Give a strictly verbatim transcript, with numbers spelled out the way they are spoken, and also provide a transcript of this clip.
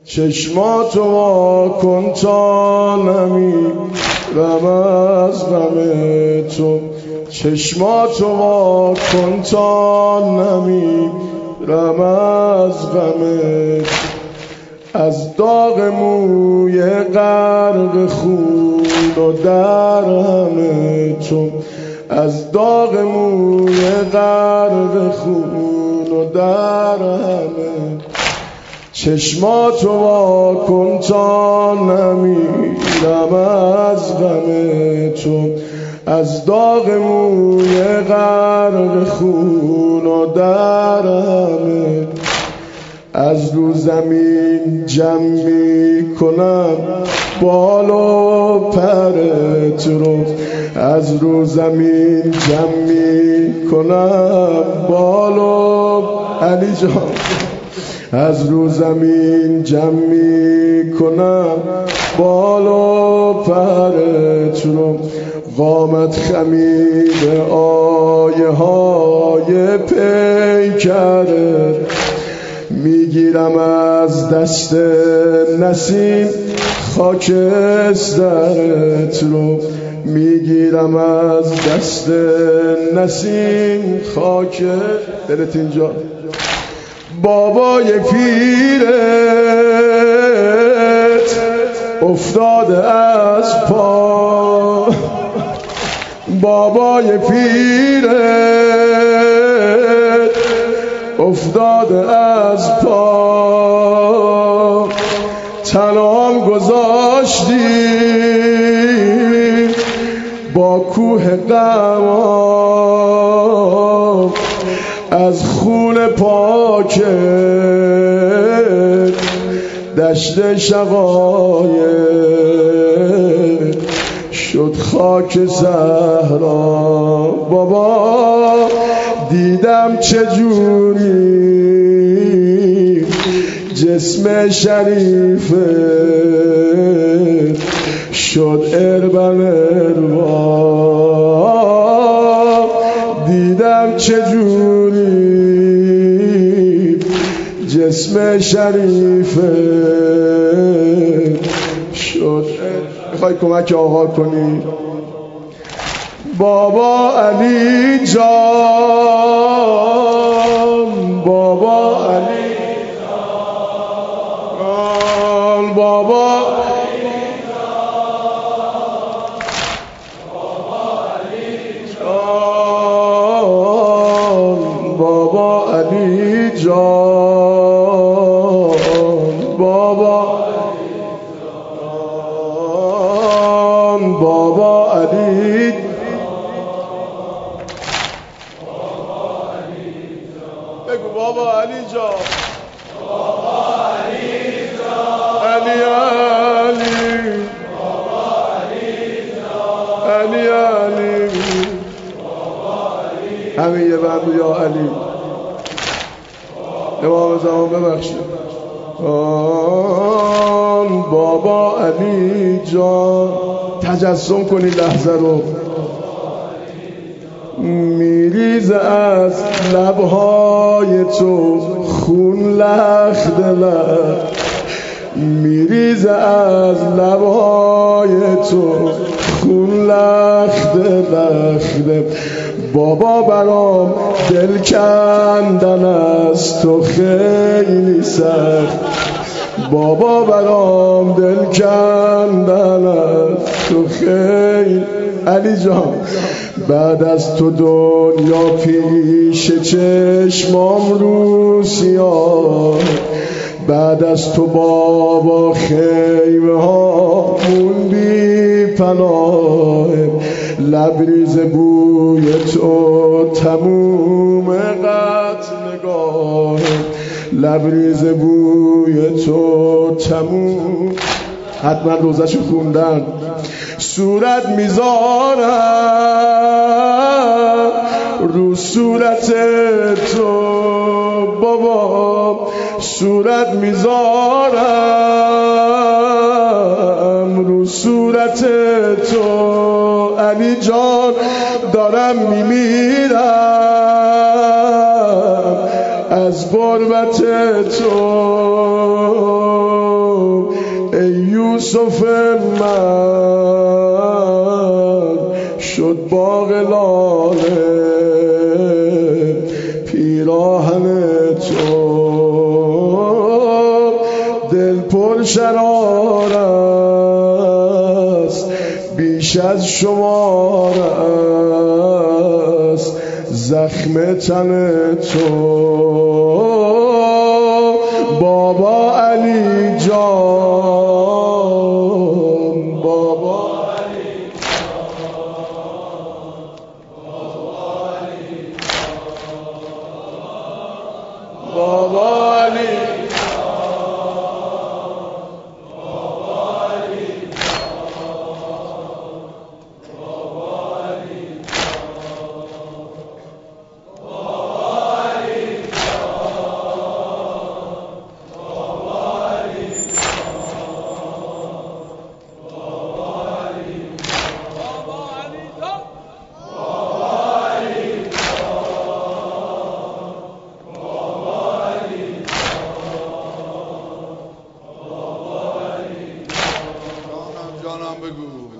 چشماتو وا کن تا نمیرم از غم تو، چشماتو وا کن تا نمیرم از غم تو، از داغ موی غرق خون و درهم تو، از داغ موی غرق خون و درهم تو، چشماتو وا کن تا نمیرم از غم تو، از داغ موی غرق خون و درهم، از رو زمین جمع می کنم بال و پرت رو، از رو زمین جمع می کنم بال و علی جان، از رو زمین جمع می کنم بال و پرت رو، قامت خمیر آیه های پیکرت، میگیرم از دست نسیم خاکسترت رو، میگیرم از دست نسیم خاک دلت اینجا، بابای پیرت افتاده از پا، بابای پیرت افتاده از پا، تنام گذاشتی با کوه غم، از خون پاکت دشت شقایق شد خاک صحرا. بابا دیدم چجوری جسم شریفت شد اربن اروا، دیدم چجوری جسم شریفت شد. میخوای کمک آقا کنی؟ بابا علی جان، بابا علی جان، بابا علی جان، بابا علی جان، بابا بابا علی، بگو بابا علی جان، بابا علی جان، علی علی، بابا علی جان، علی علی، بابا علی، همین یه بند یا علی. امام زمان ببخشید. بابا علی جان، تجسم کنی لحظه رو، میریزه از لبهای تو خون لخت لخت، میریزه از لبهای تو خون لخت لخت، بابا برام دل کندن از تو خیلی سخت، بابا برام دل کندن از تو خیلی. علی جان بعد از تو دنیا پیش چشمام رو سیاه، بعد از تو بابا خیمه هامون بی پناه، لبریز بوی تو تموم قط نگاه، لبریز بوی تو تموم. حتما روزشو خوندن. صورت میذارم رو صورت تو بابا، صورت میذارم رو صورت تو علی جان، دارم میمیرم از غربت تو. یوسف من شد باغ لاله پیراهن تو دل پر شرار است بیش از شمار است زخم تن تو بابا علی جان بابا علی جان بابا علی جانم بگو